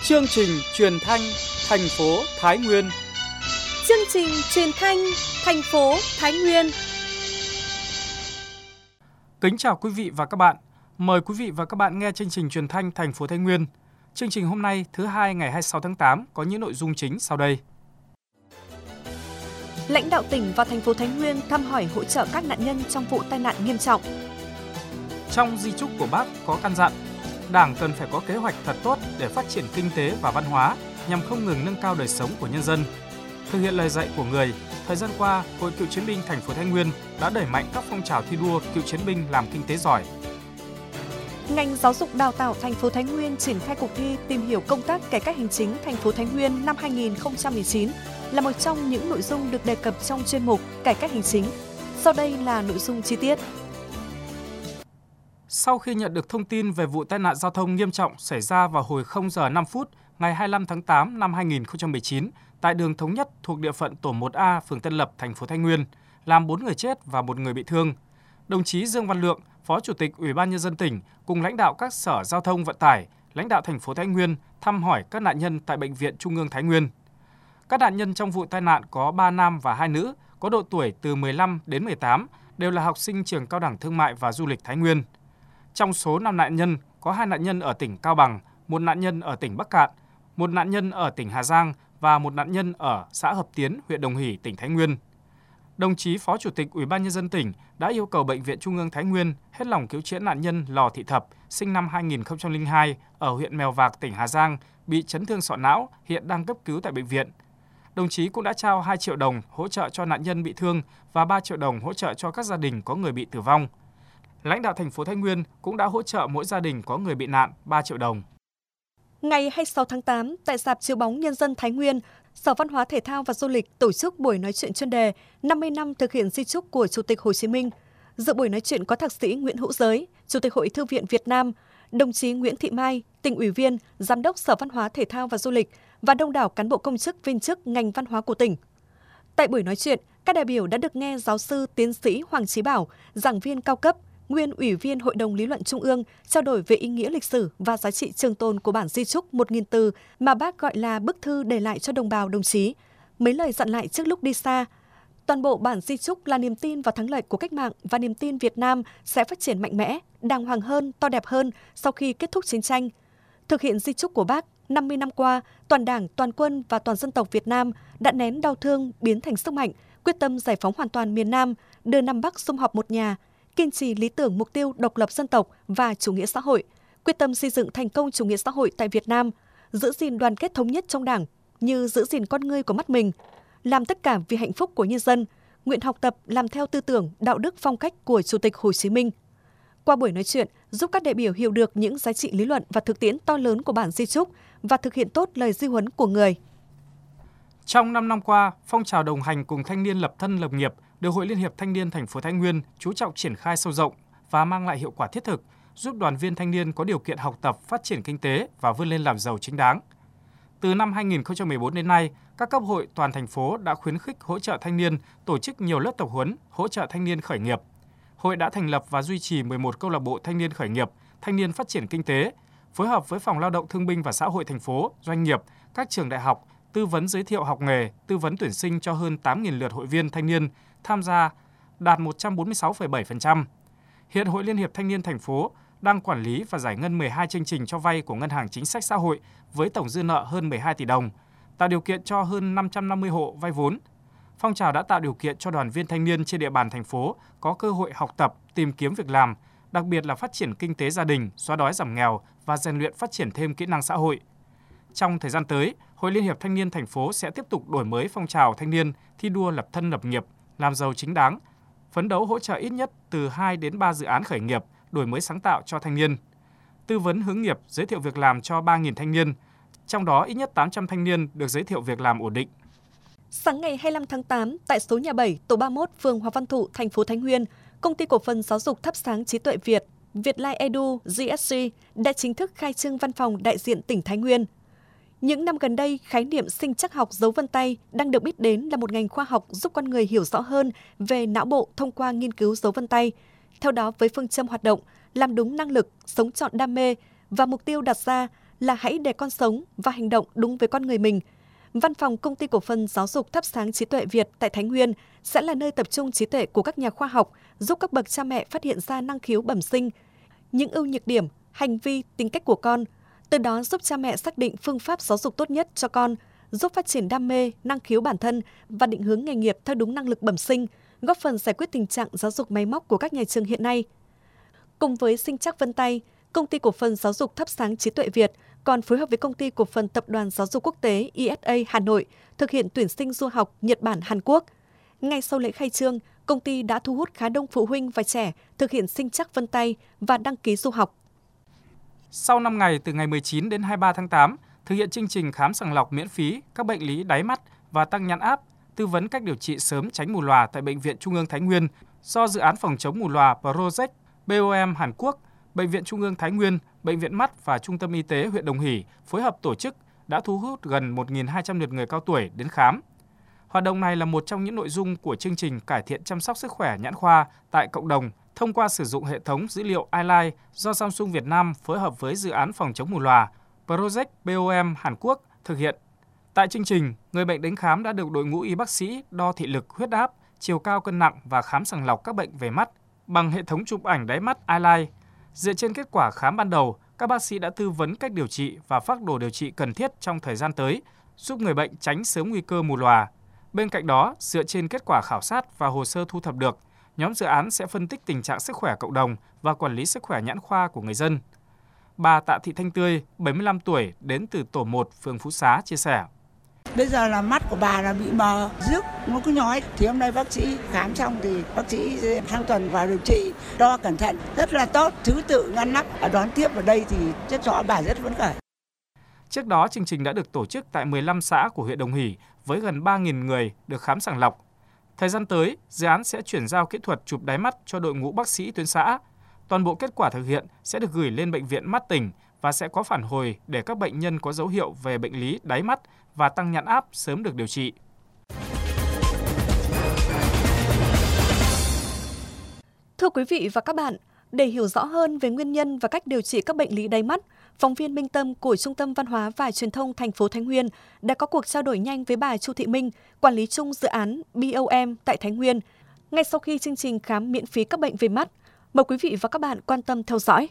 Chương trình truyền thanh thành phố Thái Nguyên. Chương trình truyền thanh thành phố Thái Nguyên. Kính chào quý vị và các bạn. Mời quý vị và các bạn nghe chương trình truyền thanh thành phố Thái Nguyên. Chương trình hôm nay thứ Hai ngày 26 tháng 8 có những nội dung chính sau đây. Lãnh đạo tỉnh và thành phố Thái Nguyên thăm hỏi hỗ trợ các nạn nhân trong vụ tai nạn nghiêm trọng. Trong di chúc của Bác có căn dặn, Đảng cần phải có kế hoạch thật tốt để phát triển kinh tế và văn hóa nhằm không ngừng nâng cao đời sống của nhân dân. Thực hiện lời dạy của Người, thời gian qua, Hội Cựu chiến binh thành phố Thái Nguyên đã đẩy mạnh các phong trào thi đua cựu chiến binh làm kinh tế giỏi. Ngành giáo dục đào tạo thành phố Thái Nguyên triển khai cuộc thi tìm hiểu công tác cải cách hành chính thành phố Thái Nguyên năm 2019 là một trong những nội dung được đề cập trong chuyên mục cải cách hành chính. Sau đây là nội dung chi tiết. Sau khi nhận được thông tin về vụ tai nạn giao thông nghiêm trọng xảy ra vào hồi 0 giờ 5 phút ngày 25 tháng 8 năm 2019 tại đường Thống Nhất thuộc địa phận tổ 1A, phường Tân Lập, thành phố Thái Nguyên, làm 4 người chết và 1 người bị thương, đồng chí Dương Văn Lượng, Phó Chủ tịch Ủy ban Nhân dân tỉnh cùng lãnh đạo các sở giao thông vận tải, lãnh đạo thành phố Thái Nguyên thăm hỏi các nạn nhân tại Bệnh viện Trung ương Thái Nguyên. Các nạn nhân trong vụ tai nạn có 3 nam và 2 nữ, có độ tuổi từ 15 đến 18, đều là học sinh trường Cao đẳng Thương mại và Du lịch Thái Nguyên. Trong số 5 nạn nhân, có 2 nạn nhân ở tỉnh Cao Bằng, 1 nạn nhân ở tỉnh Bắc Kạn, 1 nạn nhân ở tỉnh Hà Giang và 1 nạn nhân ở xã Hợp Tiến, huyện Đồng Hỷ, tỉnh Thái Nguyên. Đồng chí Phó Chủ tịch Ủy ban Nhân dân tỉnh đã yêu cầu Bệnh viện Trung ương Thái Nguyên hết lòng cứu chữa nạn nhân Lò Thị Thập, sinh năm 2002, ở huyện Mèo Vạc, tỉnh Hà Giang, bị chấn thương sọ não, hiện đang cấp cứu tại bệnh viện. Đồng chí cũng đã trao 2 triệu đồng hỗ trợ cho nạn nhân bị thương và 3 triệu đồng hỗ trợ cho các gia đình có người bị tử vong. Lãnh đạo thành phố Thái Nguyên cũng đã hỗ trợ mỗi gia đình có người bị nạn 3 triệu đồng. Ngày 26 tháng 8, tại rạp chiếu bóng Nhân dân Thái Nguyên, Sở Văn hóa Thể thao và Du lịch tổ chức buổi nói chuyện chuyên đề 50 năm thực hiện di chúc của Chủ tịch Hồ Chí Minh. Dự buổi nói chuyện có Thạc sĩ Nguyễn Hữu Giới, Chủ tịch Hội Thư viện Việt Nam, đồng chí Nguyễn Thị Mai, Tỉnh ủy viên, Giám đốc Sở Văn hóa Thể thao và Du lịch và đông đảo cán bộ công chức viên chức ngành văn hóa của tỉnh. Tại buổi nói chuyện, các đại biểu đã được nghe giáo sư tiến sĩ Hoàng Chí Bảo, giảng viên cao cấp, nguyên Ủy viên Hội đồng Lý luận Trung ương trao đổi về ý nghĩa lịch sử và giá trị trường tồn của bản di chúc 1000 từ mà Bác gọi là bức thư để lại cho đồng bào đồng chí. Mấy lời dặn lại trước lúc đi xa. Toàn bộ bản di chúc là niềm tin vào thắng lợi của cách mạng và niềm tin Việt Nam sẽ phát triển mạnh mẽ, đàng hoàng hơn, to đẹp hơn sau khi kết thúc chiến tranh. Thực hiện di chúc của Bác, 50 năm qua, toàn Đảng, toàn quân và toàn dân tộc Việt Nam đã nén đau thương biến thành sức mạnh, quyết tâm giải phóng hoàn toàn miền Nam, đưa Nam Bắc sum họp một nhà, kiên trì lý tưởng mục tiêu độc lập dân tộc và chủ nghĩa xã hội, quyết tâm xây dựng thành công chủ nghĩa xã hội tại Việt Nam, giữ gìn đoàn kết thống nhất trong Đảng như giữ gìn con ngươi của mắt mình, làm tất cả vì hạnh phúc của nhân dân, nguyện học tập làm theo tư tưởng, đạo đức phong cách của Chủ tịch Hồ Chí Minh. Qua buổi nói chuyện, giúp các đại biểu hiểu được những giá trị lý luận và thực tiễn to lớn của bản di chúc và thực hiện tốt lời di huấn của Người. Trong 5 năm qua, phong trào đồng hành cùng thanh niên lập thân lập nghiệp được Hội Liên hiệp Thanh niên thành phố Thái Nguyên chú trọng triển khai sâu rộng và mang lại hiệu quả thiết thực, giúp đoàn viên thanh niên có điều kiện học tập, phát triển kinh tế và vươn lên làm giàu chính đáng. Từ năm 2014 đến nay, các cấp hội toàn thành phố đã khuyến khích hỗ trợ thanh niên tổ chức nhiều lớp tập huấn hỗ trợ thanh niên khởi nghiệp. Hội đã thành lập và duy trì 11 câu lạc bộ thanh niên khởi nghiệp, thanh niên phát triển kinh tế, phối hợp với Phòng Lao động Thương binh và Xã hội thành phố, doanh nghiệp, các trường đại học, tư vấn giới thiệu học nghề, tư vấn tuyển sinh cho hơn 8.000 lượt hội viên thanh niên tham gia, đạt 146,7%. Hiện Hội Liên hiệp Thanh niên thành phố đang quản lý và giải ngân 12 chương trình cho vay của Ngân hàng Chính sách Xã hội với tổng dư nợ hơn 12 tỷ đồng, tạo điều kiện cho hơn 550 hộ vay vốn. Phong trào đã tạo điều kiện cho đoàn viên thanh niên trên địa bàn thành phố có cơ hội học tập, tìm kiếm việc làm, đặc biệt là phát triển kinh tế gia đình, xóa đói giảm nghèo và rèn luyện phát triển thêm kỹ năng xã hội. Trong thời gian tới, Hội Liên hiệp Thanh niên thành phố sẽ tiếp tục đổi mới phong trào thanh niên thi đua lập thân lập nghiệp, làm giàu chính đáng, phấn đấu hỗ trợ ít nhất từ 2 đến 3 dự án khởi nghiệp, đổi mới sáng tạo cho thanh niên, tư vấn hướng nghiệp, giới thiệu việc làm cho 3.000 thanh niên, trong đó ít nhất 800 thanh niên được giới thiệu việc làm ổn định. Sáng ngày 25 tháng 8, tại số nhà 7, tổ 31, phường Hòa Văn Thụ, thành phố Thái Nguyên, Công ty cổ phần giáo dục thắp sáng trí tuệ Việt, Vietline Edu GSG đã chính thức khai trương văn phòng đại diện tỉnh Thái Nguyên. Những năm gần đây, khái niệm sinh trắc học dấu vân tay đang được biết đến là một ngành khoa học giúp con người hiểu rõ hơn về não bộ thông qua nghiên cứu dấu vân tay. Theo đó, với phương châm hoạt động, làm đúng năng lực, sống trọn đam mê và mục tiêu đặt ra là hãy để con sống và hành động đúng với con người mình. Văn phòng Công ty Cổ phần Giáo dục Thắp sáng Trí tuệ Việt tại Thái Nguyên sẽ là nơi tập trung trí tuệ của các nhà khoa học, giúp các bậc cha mẹ phát hiện ra năng khiếu bẩm sinh, những ưu nhược điểm, hành vi, tính cách của con, từ đó giúp cha mẹ xác định phương pháp giáo dục tốt nhất cho con, giúp phát triển đam mê, năng khiếu bản thân và định hướng nghề nghiệp theo đúng năng lực bẩm sinh, góp phần giải quyết tình trạng giáo dục máy móc của các nhà trường hiện nay. Cùng với Sinh Trắc Vân Tay, Công ty Cổ phần Giáo dục Thắp sáng Trí tuệ Việt còn phối hợp với Công ty Cổ phần Tập đoàn Giáo dục Quốc tế ISA Hà Nội thực hiện tuyển sinh du học Nhật Bản Hàn Quốc. Ngay sau lễ khai trương, công ty đã thu hút khá đông phụ huynh và trẻ thực hiện Sinh Trắc Vân Tay và đăng ký du học. Sau 5 ngày từ ngày 19 đến 23 tháng 8, thực hiện chương trình khám sàng lọc miễn phí các bệnh lý đáy mắt và tăng nhãn áp, tư vấn cách điều trị sớm tránh mù lòa tại Bệnh viện Trung ương Thái Nguyên do Dự án phòng chống mù lòa Project BOM Hàn Quốc, Bệnh viện Trung ương Thái Nguyên, Bệnh viện Mắt và Trung tâm Y tế huyện Đồng Hỷ phối hợp tổ chức đã thu hút gần 1.200 lượt người cao tuổi đến khám. Hoạt động này là một trong những nội dung của chương trình cải thiện chăm sóc sức khỏe nhãn khoa tại cộng đồng thông qua sử dụng hệ thống dữ liệu iLife do Samsung Việt Nam phối hợp với Dự án phòng chống mù lòa Project BOM Hàn Quốc thực hiện. Tại chương trình, người bệnh đến khám đã được đội ngũ y bác sĩ đo thị lực, huyết áp, chiều cao cân nặng và khám sàng lọc các bệnh về mắt bằng hệ thống chụp ảnh đáy mắt iLife. Dựa trên kết quả khám ban đầu, các bác sĩ đã tư vấn cách điều trị và phác đồ điều trị cần thiết trong thời gian tới, giúp người bệnh tránh sớm nguy cơ mù lòa. Bên cạnh đó, dựa trên kết quả khảo sát và hồ sơ thu thập được, nhóm dự án sẽ phân tích tình trạng sức khỏe cộng đồng và quản lý sức khỏe nhãn khoa của người dân. Bà Tạ Thị Thanh Tươi, 75 tuổi, đến từ tổ 1, phường Phú Xá, chia sẻ. Bây giờ là mắt của bà là bị mờ, rước, nó cứ nhói. Thì hôm nay bác sĩ khám xong thì bác sĩ sang tuần vào điều trị, đo cẩn thận, rất là tốt, thứ tự ngăn nắp. Đón tiếp ở đây thì rất rõ bà rất phấn khởi. Trước đó, chương trình đã được tổ chức tại 15 xã của huyện Đồng Hỷ với gần 3.000 người được khám sàng lọc. Thời gian tới, dự án sẽ chuyển giao kỹ thuật chụp đáy mắt cho đội ngũ bác sĩ tuyến xã. Toàn bộ kết quả thực hiện sẽ được gửi lên Bệnh viện Mắt tỉnh và sẽ có phản hồi để các bệnh nhân có dấu hiệu về bệnh lý đáy mắt và tăng nhãn áp sớm được điều trị. Thưa quý vị và các bạn, để hiểu rõ hơn về nguyên nhân và cách điều trị các bệnh lý đáy mắt, phóng viên Minh Tâm của Trung tâm Văn hóa và Truyền thông thành phố Thái Nguyên đã có cuộc trao đổi nhanh với bà Chu Thị Minh, quản lý chung dự án BOM tại Thái Nguyên, ngay sau khi chương trình khám miễn phí các bệnh về mắt. Mời quý vị và các bạn quan tâm theo dõi.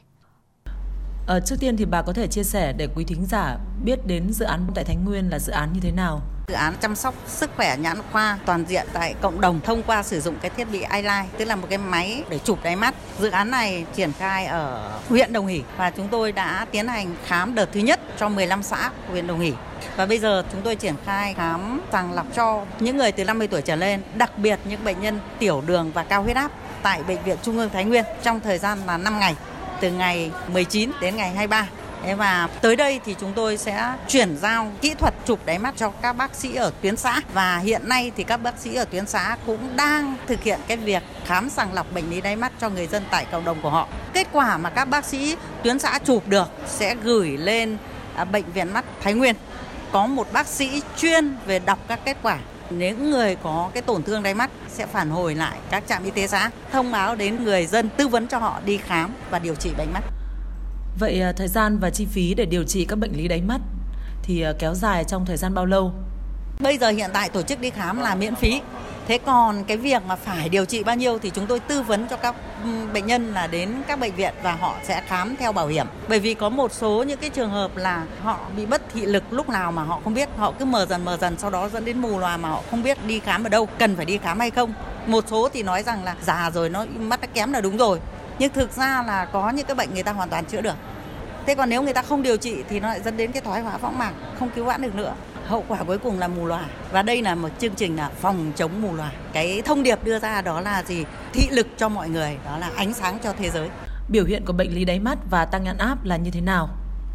Trước tiên thì bà có thể chia sẻ để quý thính giả biết đến dự án tại Thái Nguyên là dự án như thế nào? Dự án chăm sóc sức khỏe nhãn khoa toàn diện tại cộng đồng thông qua sử dụng cái thiết bị iLife, tức là một cái máy để chụp đáy mắt. Dự án này triển khai ở huyện Đồng Hỷ và chúng tôi đã tiến hành khám đợt thứ nhất cho 15 xã của huyện Đồng Hỷ. Và bây giờ chúng tôi triển khai khám sàng lọc cho những người từ 50 tuổi trở lên, đặc biệt những bệnh nhân tiểu đường và cao huyết áp tại Bệnh viện Trung ương Thái Nguyên trong thời gian là 5 ngày, từ ngày 19 đến ngày 23. Và tới đây thì chúng tôi sẽ chuyển giao kỹ thuật chụp đáy mắt cho các bác sĩ ở tuyến xã. Và hiện nay thì các bác sĩ ở tuyến xã cũng đang thực hiện cái việc khám sàng lọc bệnh lý đáy mắt cho người dân tại cộng đồng của họ. Kết quả mà các bác sĩ tuyến xã chụp được sẽ gửi lên Bệnh viện Mắt Thái Nguyên. Có một bác sĩ chuyên về đọc các kết quả. Những người có cái tổn thương đáy mắt sẽ phản hồi lại các trạm y tế xã, thông báo đến người dân, tư vấn cho họ đi khám và điều trị bệnh mắt. Vậy thời gian và chi phí để điều trị các bệnh lý đáy mắt thì kéo dài trong thời gian bao lâu? Bây giờ hiện tại tổ chức đi khám là miễn phí. Thế còn cái việc mà phải điều trị bao nhiêu thì chúng tôi tư vấn cho các bệnh nhân là đến các bệnh viện và họ sẽ khám theo bảo hiểm. Bởi vì có một số những cái trường hợp là họ bị mất thị lực lúc nào mà họ không biết, họ cứ mờ dần sau đó dẫn đến mù lòa mà họ không biết đi khám ở đâu, cần phải đi khám hay không. Một số thì nói rằng là già rồi nó mắt nó kém là đúng rồi. Nhưng thực ra là có những cái bệnh người ta hoàn toàn chữa được. Thế còn nếu người ta không điều trị thì nó lại dẫn đến cái thoái hóa võng mạc, không cứu vãn được nữa. Hậu quả cuối cùng là mù lòa. Và đây là một chương trình là phòng chống mù lòa. Cái thông điệp đưa ra đó là gì? Thị lực cho mọi người, đó là ánh sáng cho thế giới. Biểu hiện của bệnh lý đáy mắt và tăng nhãn áp là như thế nào?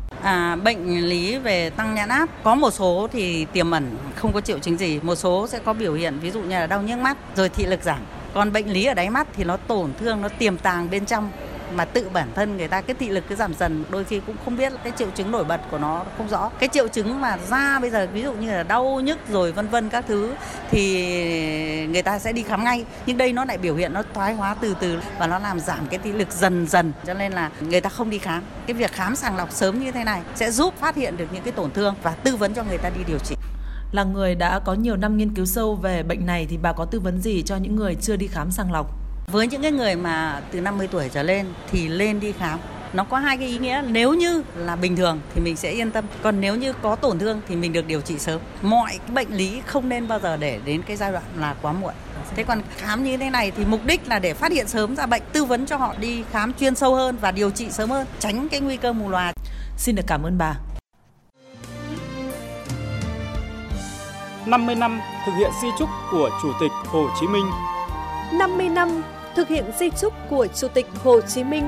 Bệnh lý về tăng nhãn áp có một số thì tiềm ẩn không có triệu chứng gì, một số sẽ có biểu hiện ví dụ như là đau nhức mắt rồi thị lực giảm. Còn bệnh lý ở đáy mắt thì nó tổn thương, nó tiềm tàng bên trong mà tự bản thân người ta cái thị lực cứ giảm dần, đôi khi cũng không biết cái triệu chứng nổi bật của nó không rõ. Cái triệu chứng mà da bây giờ ví dụ như là đau nhức rồi vân vân các thứ thì người ta sẽ đi khám ngay, nhưng đây nó lại biểu hiện nó thoái hóa từ từ và nó làm giảm cái thị lực dần dần, cho nên là người ta không đi khám. Cái việc khám sàng lọc sớm như thế này sẽ giúp phát hiện được những cái tổn thương và tư vấn cho người ta đi điều trị. Là người đã có nhiều năm nghiên cứu sâu về bệnh này thì bà có tư vấn gì cho những người chưa đi khám sàng lọc? Với những cái người mà từ 50 tuổi trở lên thì lên đi khám. Nó có hai cái ý nghĩa, nếu như là bình thường thì mình sẽ yên tâm, còn nếu như có tổn thương thì mình được điều trị sớm. Mọi cái bệnh lý không nên bao giờ để đến cái giai đoạn là quá muộn. Thế còn khám như thế này thì mục đích là để phát hiện sớm ra bệnh, tư vấn cho họ đi khám chuyên sâu hơn và điều trị sớm hơn, tránh cái nguy cơ mù lòa. Xin được cảm ơn bà. 50 năm thực hiện di chúc của Chủ tịch Hồ Chí Minh. 50 năm thực hiện di chúc của Chủ tịch Hồ Chí Minh.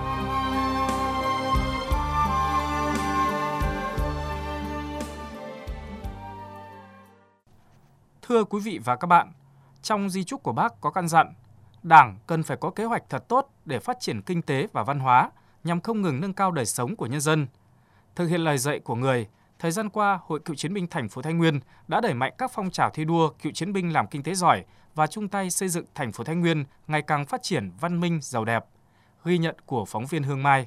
Thưa quý vị và các bạn, trong di chúc của Bác có căn dặn, Đảng cần phải có kế hoạch thật tốt để phát triển kinh tế và văn hóa nhằm không ngừng nâng cao đời sống của nhân dân. Thực hiện lời dạy của Người, thời gian qua, Hội Cựu chiến binh thành phố Thái Nguyên đã đẩy mạnh các phong trào thi đua cựu chiến binh làm kinh tế giỏi và chung tay xây dựng thành phố Thái Nguyên ngày càng phát triển văn minh, giàu đẹp. Ghi nhận của phóng viên Hương Mai.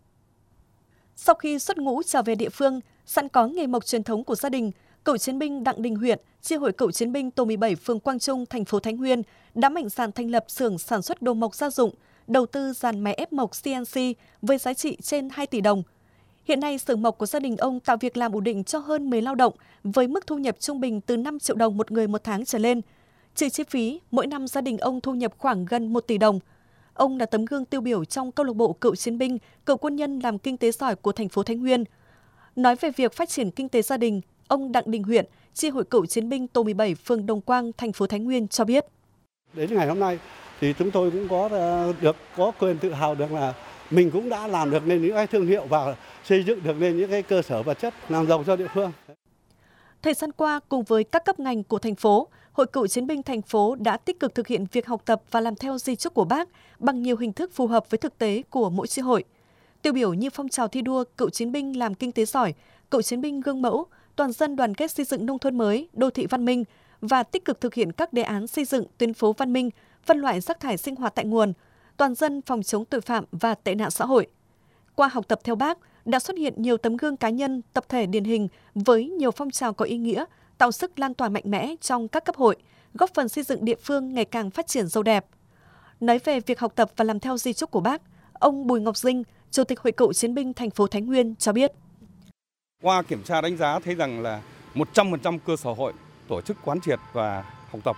Sau khi xuất ngũ trở về địa phương, sẵn có nghề mộc truyền thống của gia đình, Cựu chiến binh Đặng Đình Huyện, chi hội Cựu chiến binh tổ 17 phường Quang Trung, thành phố Thái Nguyên đã mạnh dạn thành lập xưởng sản xuất đồ mộc gia dụng, đầu tư dàn máy ép mộc CNC với giá trị trên 2 tỷ đồng. Hiện nay, xưởng mộc của gia đình ông tạo việc làm ổn định cho hơn 10 lao động với mức thu nhập trung bình từ 5 triệu đồng một người một tháng trở lên. Trừ chi phí, mỗi năm gia đình ông thu nhập khoảng gần 1 tỷ đồng. Ông là tấm gương tiêu biểu trong câu lạc bộ cựu chiến binh, cựu quân nhân làm kinh tế giỏi của thành phố Thái Nguyên. Nói về việc phát triển kinh tế gia đình, ông Đặng Đình Huyện, chi hội Cựu chiến binh tổ 17 phường Đồng Quang, thành phố Thái Nguyên cho biết. Đến ngày hôm nay thì chúng tôi cũng có quyền tự hào được là mình cũng đã làm được nên những cái thương hiệu và xây dựng được nên những cái cơ sở vật chất làm giàu cho địa phương. Thời gian qua, cùng với các cấp ngành của thành phố, Hội Cựu chiến binh thành phố đã tích cực thực hiện việc học tập và làm theo di chúc của Bác bằng nhiều hình thức phù hợp với thực tế của mỗi chi hội. Tiêu biểu như phong trào thi đua cựu chiến binh làm kinh tế giỏi, cựu chiến binh gương mẫu, toàn dân đoàn kết xây dựng nông thôn mới, đô thị văn minh và tích cực thực hiện các đề án xây dựng tuyến phố văn minh, phân loại rác thải sinh hoạt tại nguồn, toàn dân phòng chống tội phạm và tệ nạn xã hội. Qua học tập theo Bác, đã xuất hiện nhiều tấm gương cá nhân, tập thể điển hình với nhiều phong trào có ý nghĩa, tạo sức lan tỏa mạnh mẽ trong các cấp hội, góp phần xây dựng địa phương ngày càng phát triển giàu đẹp. Nói về việc học tập và làm theo di chúc của Bác, ông Bùi Ngọc Dinh, Chủ tịch Hội Cựu chiến binh thành phố Thái Nguyên cho biết. Qua kiểm tra đánh giá thấy rằng là 100% cơ sở hội tổ chức quán triệt và học tập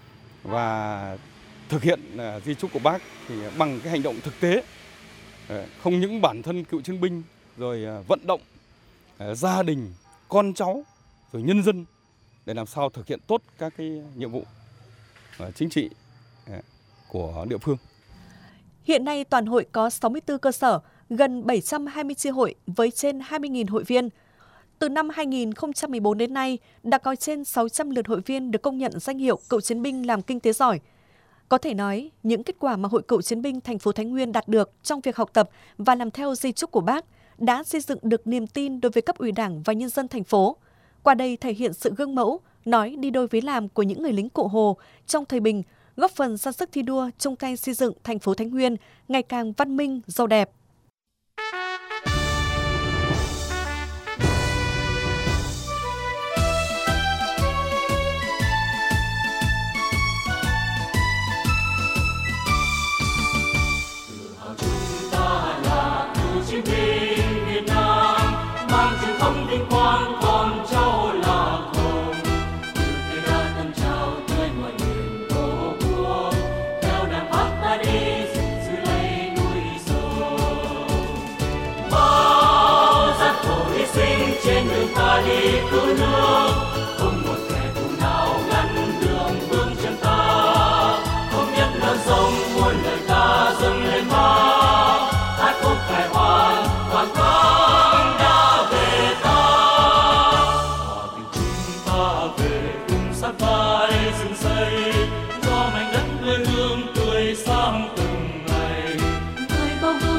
và thực hiện di chúc của Bác thì bằng cái hành động thực tế, không những bản thân cựu chiến binh rồi vận động gia đình, con cháu rồi nhân dân để làm sao thực hiện tốt các cái nhiệm vụ chính trị của địa phương. Hiện nay toàn hội có 64 cơ sở, gần 720 chi hội với trên 20.000 hội viên. Từ năm 2014 đến nay, đã có trên 600 lượt hội viên được công nhận danh hiệu cựu chiến binh làm kinh tế giỏi. Có thể nói, những kết quả mà Hội Cựu chiến binh thành phố Thái Nguyên đạt được trong việc học tập và làm theo di chúc của Bác đã xây dựng được niềm tin đối với cấp ủy Đảng và nhân dân thành phố. Qua đây thể hiện sự gương mẫu, nói đi đôi với làm của những người lính Cụ Hồ trong thời bình, góp phần ra sức thi đua chung tay xây dựng thành phố Thái Nguyên ngày càng văn minh, giàu đẹp. Bao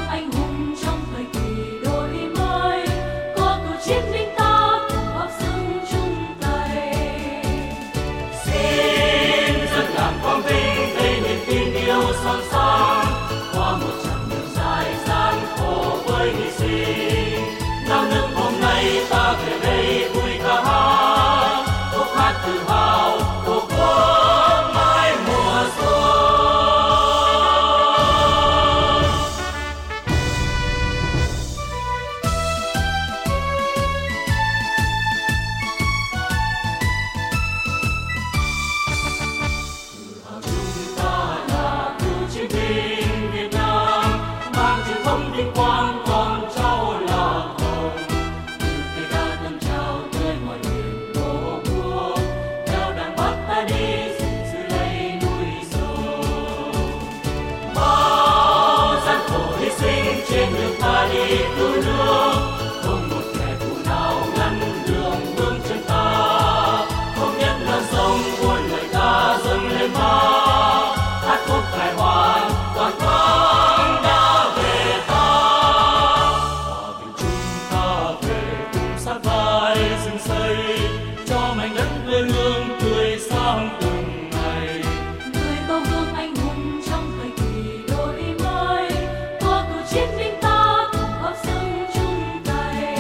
cứu nước, không một kẻ thù nào ngăn đường bước chân ta. Thống nhất non sông muôn lời ca dâng lên vang, hát khúc khải hoàn toàn thắng đã về ta. Hòa bình chúng ta về cùng sát vai rừng xây, cho mảnh đất quê hương tươi sáng từng ngày. Người bao gương anh hùng trong thời kỳ đổi mới, có cựu chiến binh ta cùng góp sức chung tay.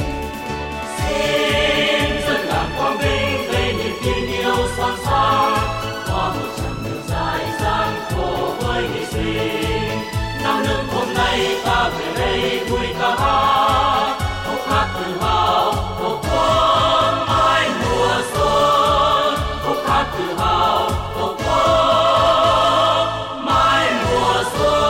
Xin dân làng quang vinh về niềm tin yêu son sáng, qua một chặng đường dài gian khổ với hy sinh. Năm nước hôm nay ta về đây vui ca hát, khúc hát tự hào tổ quốc mãi mùa xuân. Khúc hát tự hào tổ quốc mãi mùa xuân.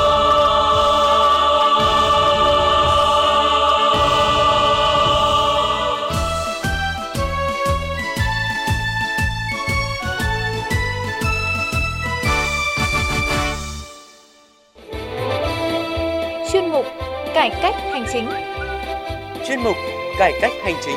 Chuyên mục Cải cách hành chính. Chuyên mục Cải cách hành chính.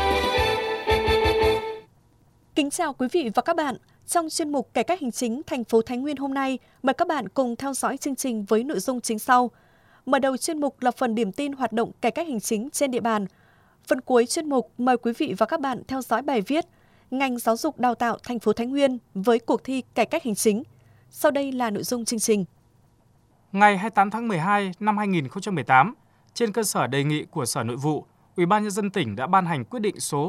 Kính chào quý vị và các bạn. Trong chuyên mục Cải cách hành chính thành phố Thái Nguyên hôm nay, mời các bạn cùng theo dõi chương trình với nội dung chính sau. Mở đầu chuyên mục là phần điểm tin hoạt động cải cách hành chính trên địa bàn. Phần cuối chuyên mục mời quý vị và các bạn theo dõi bài viết Ngành giáo dục đào tạo thành phố Thái Nguyên với cuộc thi cải cách hành chính. Sau đây là nội dung chương trình. Ngày 28 tháng 12 năm 2018, trên cơ sở đề nghị của Sở Nội vụ, Ủy ban nhân dân tỉnh đã ban hành quyết định số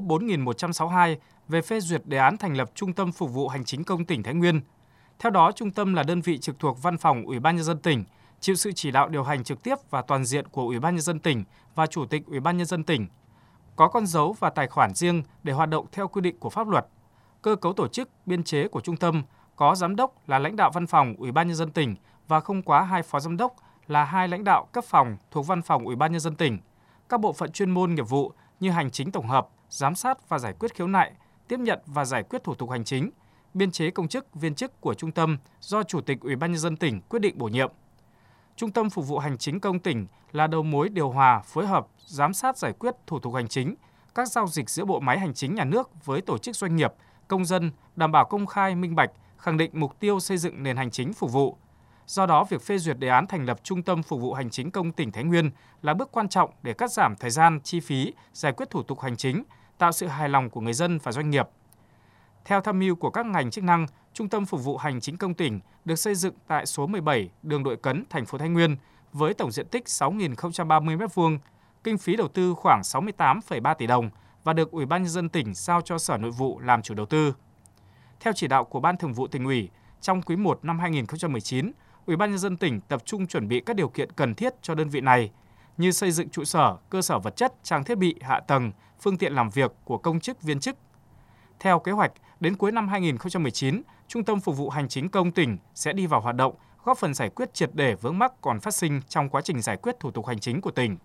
4162 về phê duyệt đề án thành lập Trung tâm Phục vụ Hành chính công tỉnh Thái Nguyên. Theo đó, trung tâm là đơn vị trực thuộc Văn phòng Ủy ban nhân dân tỉnh, chịu sự chỉ đạo điều hành trực tiếp và toàn diện của Ủy ban nhân dân tỉnh và Chủ tịch Ủy ban nhân dân tỉnh. Có con dấu và tài khoản riêng để hoạt động theo quy định của pháp luật. Cơ cấu tổ chức, biên chế của trung tâm có giám đốc là lãnh đạo Văn phòng Ủy ban nhân dân tỉnh và không quá 2 phó giám đốc là 2 lãnh đạo cấp phòng thuộc Văn phòng Ủy ban nhân dân tỉnh. Các bộ phận chuyên môn nghiệp vụ như hành chính tổng hợp, giám sát và giải quyết khiếu nại, tiếp nhận và giải quyết thủ tục hành chính, biên chế công chức, viên chức của trung tâm do Chủ tịch Ủy ban nhân dân tỉnh quyết định bổ nhiệm. Trung tâm Phục vụ Hành chính công tỉnh là đầu mối điều hòa, phối hợp, giám sát giải quyết thủ tục hành chính, các giao dịch giữa bộ máy hành chính nhà nước với tổ chức doanh nghiệp, công dân, đảm bảo công khai, minh bạch, khẳng định mục tiêu xây dựng nền hành chính phục vụ. Do đó, việc phê duyệt đề án thành lập Trung tâm Phục vụ Hành chính công tỉnh Thái Nguyên là bước quan trọng để cắt giảm thời gian, chi phí, giải quyết thủ tục hành chính, tạo sự hài lòng của người dân và doanh nghiệp. Theo tham mưu của các ngành chức năng, Trung tâm Phục vụ Hành chính công tỉnh được xây dựng tại số 17 đường Đội Cấn, thành phố Thái Nguyên với tổng diện tích 6.030 m², kinh phí đầu tư khoảng 68,3 tỷ đồng và được Ủy ban nhân dân tỉnh giao cho Sở Nội vụ làm chủ đầu tư. Theo chỉ đạo của Ban Thường vụ Tỉnh ủy, trong quý 1 năm 2019, Ủy ban nhân dân tỉnh tập trung chuẩn bị các điều kiện cần thiết cho đơn vị này như xây dựng trụ sở, cơ sở vật chất, trang thiết bị, hạ tầng, phương tiện làm việc của công chức, viên chức. Theo kế hoạch, đến cuối năm 2019, Trung tâm Phục vụ Hành chính công tỉnh sẽ đi vào hoạt động, góp phần giải quyết triệt để vướng mắc còn phát sinh trong quá trình giải quyết thủ tục hành chính của tỉnh.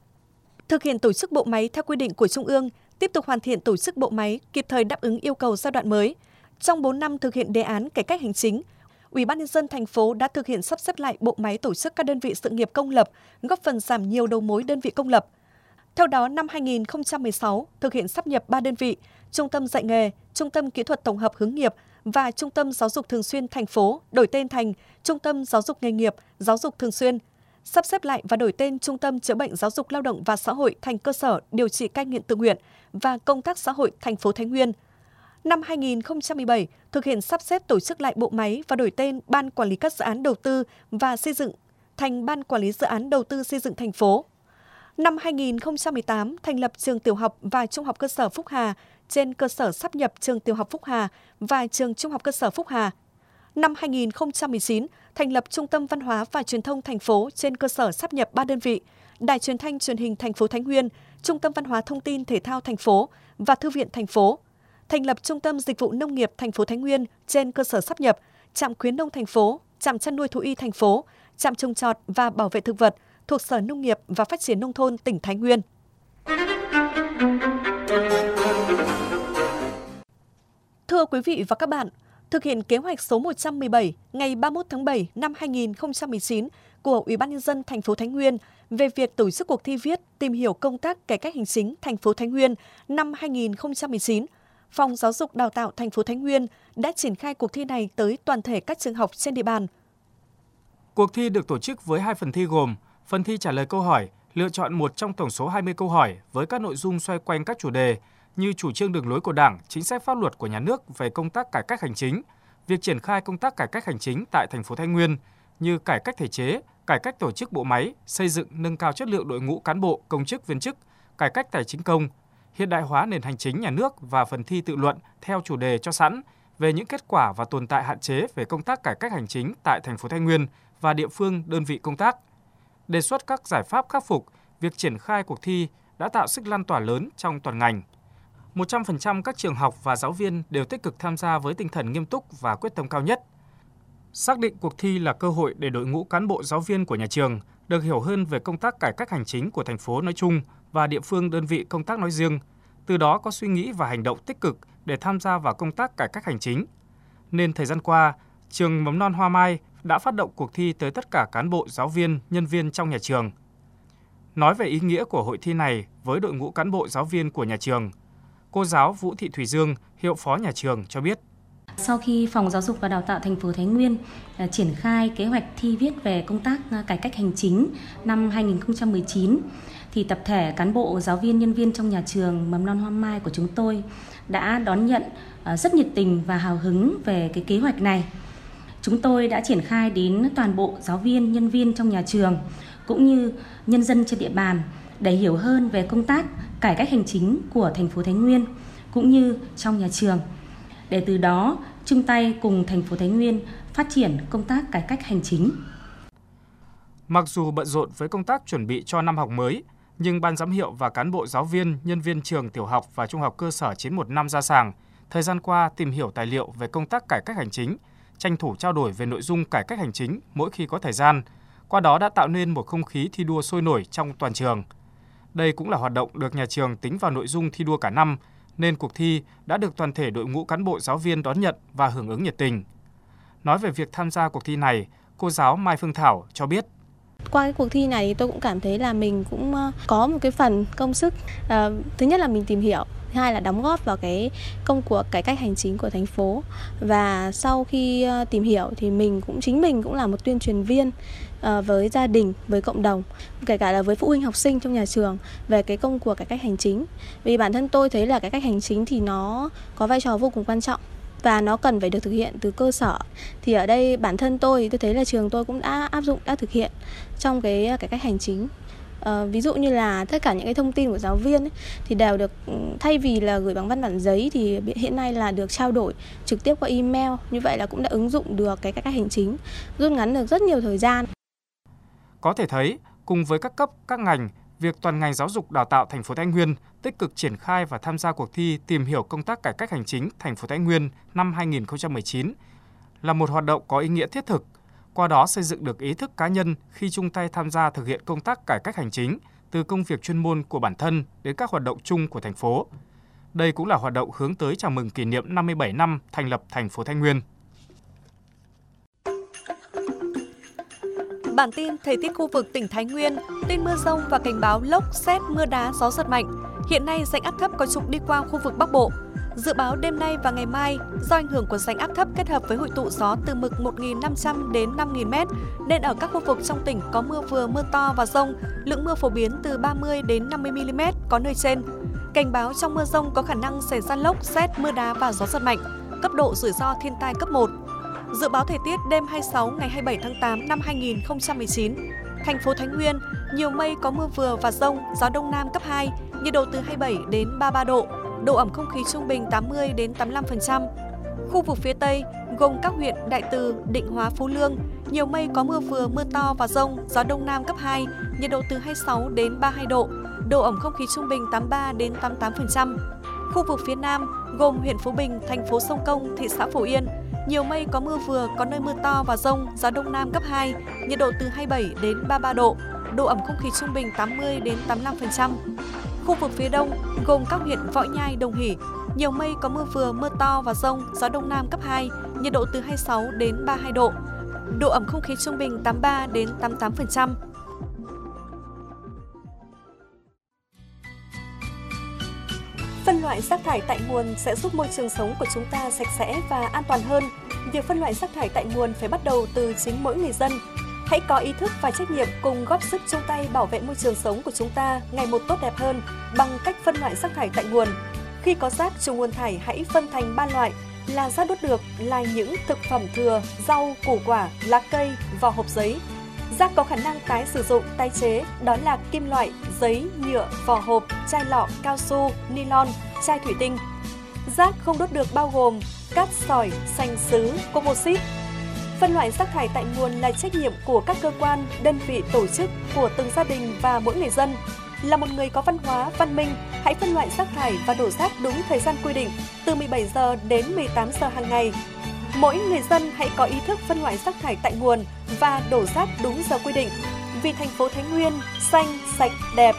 Thực hiện tổ chức bộ máy theo quy định của Trung ương, tiếp tục hoàn thiện tổ chức bộ máy kịp thời đáp ứng yêu cầu giai đoạn mới. Trong 4 năm thực hiện đề án cải cách hành chính, Ủy ban nhân dân thành phố đã thực hiện sắp xếp lại bộ máy tổ chức các đơn vị sự nghiệp công lập, góp phần giảm nhiều đầu mối đơn vị công lập. Theo đó, năm 2016 thực hiện sáp nhập 3 đơn vị: Trung tâm dạy nghề, Trung tâm kỹ thuật tổng hợp hướng nghiệp và Trung tâm giáo dục thường xuyên thành phố đổi tên thành Trung tâm giáo dục nghề nghiệp, giáo dục thường xuyên. Sắp xếp lại và đổi tên Trung tâm chữa bệnh giáo dục lao động và xã hội thành cơ sở điều trị cai nghiện tự nguyện và công tác xã hội thành phố Thái Nguyên. Năm 2017, thực hiện sắp xếp tổ chức lại bộ máy và đổi tên Ban Quản lý các dự án đầu tư và xây dựng thành Ban Quản lý dự án đầu tư xây dựng thành phố. Năm 2018, thành lập trường tiểu học và trung học cơ sở Phúc Hà trên cơ sở sáp nhập trường tiểu học Phúc Hà và trường trung học cơ sở Phúc Hà. Năm 2019, thành lập Trung tâm Văn hóa và Truyền thông thành phố trên cơ sở sáp nhập 3 đơn vị: Đài Truyền thanh Truyền hình thành phố Thái Nguyên, Trung tâm Văn hóa Thông tin Thể thao thành phố và Thư viện thành phố. Thành lập Trung tâm Dịch vụ Nông nghiệp thành phố Thái Nguyên trên cơ sở sáp nhập Trạm khuyến nông thành phố, Trạm chăn nuôi thú y thành phố, Trạm trồng trọt và bảo vệ thực vật thuộc Sở Nông nghiệp và Phát triển Nông thôn tỉnh Thái Nguyên. Thưa quý vị và các bạn, thực hiện kế hoạch số 117 ngày 31 tháng 7 năm 2019 của Ủy ban nhân dân thành phố Thái Nguyên về việc tổ chức cuộc thi viết tìm hiểu công tác cải cách hành chính thành phố Thái Nguyên năm 2019, Phòng Giáo dục Đào tạo thành phố Thái Nguyên đã triển khai cuộc thi này tới toàn thể các trường học trên địa bàn. Cuộc thi được tổ chức với 2 phần thi gồm phần thi trả lời câu hỏi, lựa chọn một trong tổng số 20 câu hỏi với các nội dung xoay quanh các chủ đề như chủ trương đường lối của Đảng, chính sách pháp luật của nhà nước về công tác cải cách hành chính, việc triển khai công tác cải cách hành chính tại thành phố Thái Nguyên như cải cách thể chế, cải cách tổ chức bộ máy, xây dựng nâng cao chất lượng đội ngũ cán bộ, công chức viên chức, cải cách tài chính công, hiện đại hóa nền hành chính nhà nước và phần thi tự luận theo chủ đề cho sẵn về những kết quả và tồn tại hạn chế về công tác cải cách hành chính tại thành phố Thái Nguyên và địa phương đơn vị công tác. Đề xuất các giải pháp khắc phục, việc triển khai cuộc thi đã tạo sức lan tỏa lớn trong toàn ngành. 100% các trường học và giáo viên đều tích cực tham gia với tinh thần nghiêm túc và quyết tâm cao nhất. Xác định cuộc thi là cơ hội để đội ngũ cán bộ giáo viên của nhà trường được hiểu hơn về công tác cải cách hành chính của thành phố nói chung và địa phương đơn vị công tác nói riêng, từ đó có suy nghĩ và hành động tích cực để tham gia vào công tác cải cách hành chính. Nên thời gian qua, trường Mầm non Hoa Mai đã phát động cuộc thi tới tất cả cán bộ, giáo viên, nhân viên trong nhà trường. Nói về ý nghĩa của hội thi này với đội ngũ cán bộ giáo viên của nhà trường, cô giáo Vũ Thị Thủy Dương, hiệu phó nhà trường cho biết. Sau khi Phòng Giáo dục và Đào tạo thành phố Thái Nguyên triển khai kế hoạch thi viết về công tác cải cách hành chính năm 2019, thì tập thể cán bộ, giáo viên, nhân viên trong nhà trường Mầm non Hoa Mai của chúng tôi đã đón nhận rất nhiệt tình và hào hứng về cái kế hoạch này. Chúng tôi đã triển khai đến toàn bộ giáo viên, nhân viên trong nhà trường cũng như nhân dân trên địa bàn để hiểu hơn về công tác cải cách hành chính của thành phố Thái Nguyên cũng như trong nhà trường, để từ đó chung tay cùng thành phố Thái Nguyên phát triển công tác cải cách hành chính. Mặc dù bận rộn với công tác chuẩn bị cho năm học mới, nhưng Ban giám hiệu và cán bộ giáo viên, nhân viên trường tiểu học và trung học cơ sở 915 Gia Sàng thời gian qua tìm hiểu tài liệu về công tác cải cách hành chính, tranh thủ trao đổi về nội dung cải cách hành chính mỗi khi có thời gian, qua đó đã tạo nên một không khí thi đua sôi nổi trong toàn trường. Đây cũng là hoạt động được nhà trường tính vào nội dung thi đua cả năm, nên cuộc thi đã được toàn thể đội ngũ cán bộ giáo viên đón nhận và hưởng ứng nhiệt tình. Nói về việc tham gia cuộc thi này, cô giáo Mai Phương Thảo cho biết. Qua cái cuộc thi này tôi cũng cảm thấy là mình cũng có một cái phần công sức. Thứ nhất là mình tìm hiểu, thứ hai là đóng góp vào cái công cuộc cải cách hành chính của thành phố. Và sau khi tìm hiểu thì chính mình cũng là một tuyên truyền viên với gia đình, với cộng đồng, kể cả là với phụ huynh học sinh trong nhà trường về cái công cuộc cải cách hành chính. Vì bản thân tôi thấy là cải cách hành chính thì nó có vai trò vô cùng quan trọng và nó cần phải được thực hiện từ cơ sở. Thì ở đây bản thân tôi thấy là trường tôi cũng đã áp dụng, đã thực hiện trong cái cải cách hành chính. Ví dụ như là tất cả những cái thông tin của giáo viên ấy, thì đều được, thay vì là gửi bằng văn bản giấy thì hiện nay là được trao đổi trực tiếp qua email. Như vậy là cũng đã ứng dụng được cái cải cách hành chính, rút ngắn được rất nhiều thời gian. Có thể thấy, cùng với các cấp, các ngành, việc toàn ngành giáo dục đào tạo thành phố Thái Nguyên tích cực triển khai và tham gia cuộc thi tìm hiểu công tác cải cách hành chính thành phố Thái Nguyên năm 2019 là một hoạt động có ý nghĩa thiết thực, qua đó xây dựng được ý thức cá nhân khi chung tay tham gia thực hiện công tác cải cách hành chính từ công việc chuyên môn của bản thân đến các hoạt động chung của thành phố. Đây cũng là hoạt động hướng tới chào mừng kỷ niệm 57 năm thành lập thành phố Thái Nguyên. Bản tin thời tiết khu vực tỉnh Thái Nguyên, tin mưa rông và cảnh báo lốc, sét, mưa đá, gió giật mạnh. Hiện nay rãnh áp thấp có trục đi qua khu vực Bắc Bộ. Dự báo đêm nay và ngày mai, do ảnh hưởng của rãnh áp thấp kết hợp với hội tụ gió từ mực 1.500 đến 5.000 m, nên ở các khu vực trong tỉnh có mưa vừa, mưa to và dông, lượng mưa phổ biến từ 30 đến 50 mm, có nơi trên. Cảnh báo trong mưa dông có khả năng xảy ra lốc, sét, mưa đá và gió giật mạnh, cấp độ rủi ro thiên tai cấp 1. Dự báo thời tiết đêm 26 ngày 27 tháng 8 năm 2019. Thành phố Thái Nguyên, nhiều mây có mưa vừa và dông, gió đông nam cấp 2, nhiệt độ từ 27 đến 33 độ, độ ẩm không khí trung bình 80 đến 85%. Khu vực phía Tây, gồm các huyện Đại Từ, Định Hóa, Phú Lương, nhiều mây có mưa vừa, mưa to và dông, gió đông nam cấp 2, nhiệt độ từ 26 đến 32 độ, độ ẩm không khí trung bình 83 đến 88%. Khu vực phía Nam, gồm huyện Phú Bình, thành phố Sông Công, thị xã Phổ Yên, nhiều mây có mưa vừa, có nơi mưa to và dông, gió đông nam cấp 2, nhiệt độ từ 27 đến 33 độ, độ ẩm không khí trung bình 80 đến 85%. Khu vực phía Đông, gồm các huyện Võ Nhai, Đồng Hỷ, nhiều mây có mưa vừa, mưa to và dông, gió đông nam cấp 2, nhiệt độ từ 26 đến 32 độ, độ ẩm không khí trung bình 83 đến 88%. Phân loại rác thải tại nguồn sẽ giúp môi trường sống của chúng ta sạch sẽ và an toàn hơn. Việc phân loại rác thải tại nguồn phải bắt đầu từ chính mỗi người dân. Hãy có ý thức và trách nhiệm cùng góp sức chung tay bảo vệ môi trường sống của chúng ta ngày một tốt đẹp hơn bằng cách phân loại rác thải tại nguồn. Khi có rác trùng nguồn thải hãy phân thành 3 loại là rác đốt được là những thực phẩm thừa, rau, củ quả, lá cây, vỏ hộp giấy. Rác có khả năng tái sử dụng, tái chế đó là kim loại, giấy, nhựa, vỏ hộp, chai lọ, cao su, nylon, chai thủy tinh. Rác không đốt được bao gồm cát sỏi, sành sứ, composite. Phân loại rác thải tại nguồn là trách nhiệm của các cơ quan, đơn vị, tổ chức, của từng gia đình và mỗi người dân. Là một người có văn hóa, văn minh, hãy phân loại rác thải và đổ rác đúng thời gian quy định, từ 17 giờ đến 18 giờ hàng ngày. Mỗi người dân hãy có ý thức phân loại rác thải tại nguồn và đổ rác đúng giờ quy định. Vì thành phố Thái Nguyên xanh, sạch, đẹp.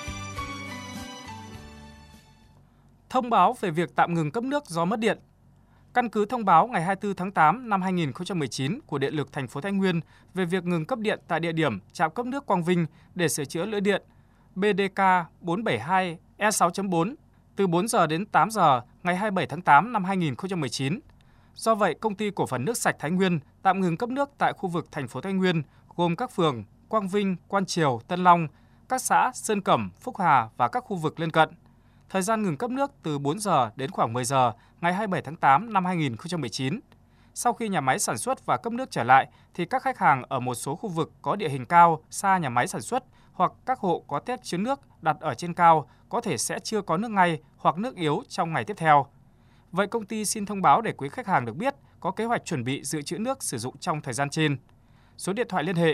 Thông báo về việc tạm ngừng cấp nước do mất điện. Căn cứ thông báo ngày 24 tháng 8 năm 2019 của Điện lực thành phố Thái Nguyên về việc ngừng cấp điện tại địa điểm trạm cấp nước Quang Vinh để sửa chữa lưới điện BDK 472 E6.4 từ 4 giờ đến 8 giờ ngày 27 tháng 8 năm 2019. Do vậy, Công ty Cổ phần Nước sạch Thái Nguyên tạm ngừng cấp nước tại khu vực thành phố Thái Nguyên gồm các phường Quang Vinh, Quan Triều, Tân Long, các xã Sơn Cẩm, Phúc Hà và các khu vực lân cận. Thời gian ngừng cấp nước từ 4 giờ đến khoảng 10 giờ ngày 27 tháng 8 năm 2019. Sau khi nhà máy sản xuất và cấp nước trở lại, thì các khách hàng ở một số khu vực có địa hình cao, xa nhà máy sản xuất hoặc các hộ có téc chứa nước đặt ở trên cao có thể sẽ chưa có nước ngay hoặc nước yếu trong ngày tiếp theo. Vậy công ty xin thông báo để quý khách hàng được biết có kế hoạch chuẩn bị dự trữ nước sử dụng trong thời gian trên. Số điện thoại liên hệ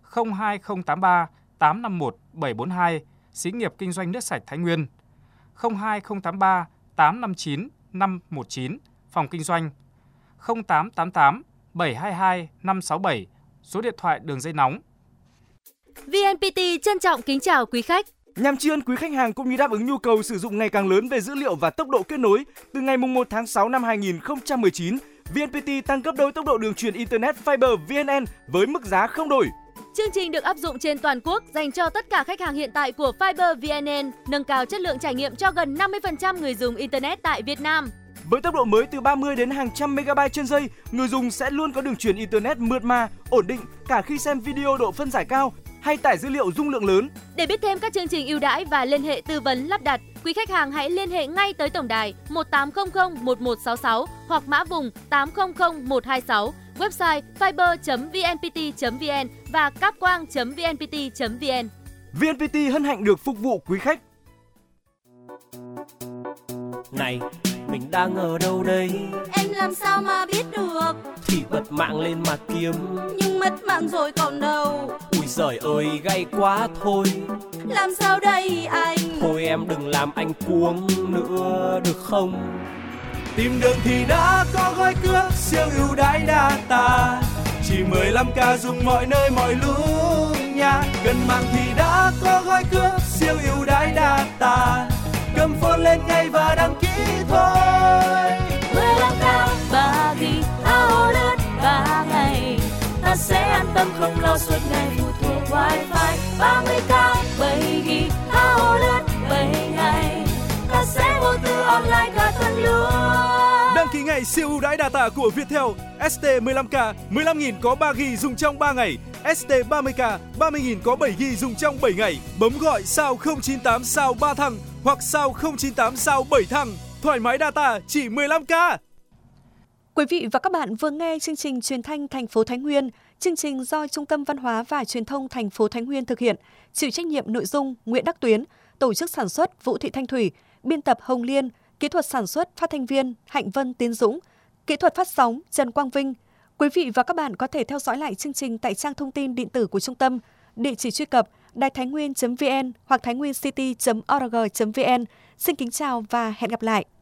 02083 851 742, Xí nghiệp Kinh doanh Nước sạch Thái Nguyên, 02083 859 519, Phòng Kinh doanh, 0888 722 567, số điện thoại đường dây nóng. VNPT trân trọng kính chào quý khách. Nhằm tri ân quý khách hàng cũng như đáp ứng nhu cầu sử dụng ngày càng lớn về dữ liệu và tốc độ kết nối, từ ngày 1 tháng 6 năm 2019, VNPT tăng gấp đôi tốc độ đường truyền Internet Fiber VNN với mức giá không đổi. Chương trình được áp dụng trên toàn quốc dành cho tất cả khách hàng hiện tại của Fiber VNN, nâng cao chất lượng trải nghiệm cho gần 50% người dùng Internet tại Việt Nam. Với tốc độ mới từ 30 đến hàng trăm MB trên giây, người dùng sẽ luôn có đường truyền Internet mượt mà, ổn định cả khi xem video độ phân giải cao hay tải dữ liệu dung lượng lớn. Để biết thêm các chương trình ưu đãi và liên hệ tư vấn lắp đặt, quý khách hàng hãy liên hệ ngay tới tổng đài 1800 1166 hoặc mã vùng 800 126, website fiber.vnpt.vn và capquang.vnpt.vn. VNPT hân hạnh được phục vụ quý khách. Này, mình đang ở đâu đây? Em làm sao mà biết được? Thì bật mạng lên mà kiếm. Nhưng mất mạng rồi còn đâu. Ui giời ơi, gay quá thôi. Làm sao đây anh? Thôi em đừng làm anh cuống nữa được không? Tìm đường thì đã có gói cước siêu ưu đãi data, chỉ 15k dùng mọi nơi mọi lúc nha. Gần mạng thì đã có gói cước siêu ưu đãi data, cầm phone lên ngay và đăng ký thôi. 15k 3GB áo đất 3 ngày, ta sẽ an tâm không lo suốt ngày phụ thuộc wifi. 30k 7GB áo đất 7 ngày, ta sẽ vô tư online cả tuần luôn. Đăng ký ngày siêu ưu đãi data của Viettel. ST 15k 15.000 có 3GB dùng trong 3 ngày. ST 30k 30.000 có 7GB dùng trong 7 ngày. Bấm gọi sao 098 sao 3 thằng hoặc sao 098 sao 7 thằng. Thoải mái data chỉ 15k. Quý vị và các bạn vừa nghe chương trình Truyền thanh thành phố Thái Nguyên. Chương trình do Trung tâm Văn hóa và Truyền thông thành phố Thái Nguyên thực hiện. Chịu trách nhiệm nội dung Nguyễn Đắc Tuyến, tổ chức sản xuất Vũ Thị Thanh Thủy, biên tập Hồng Liên, kỹ thuật sản xuất phát thanh viên Hạnh Vân Tiến Dũng, kỹ thuật phát sóng Trần Quang Vinh. Quý vị và các bạn có thể theo dõi lại chương trình tại trang thông tin điện tử của trung tâm, địa chỉ truy cập đàitháinguyen.vn hoặc thainguencity.org.vn. Xin kính chào và hẹn gặp lại.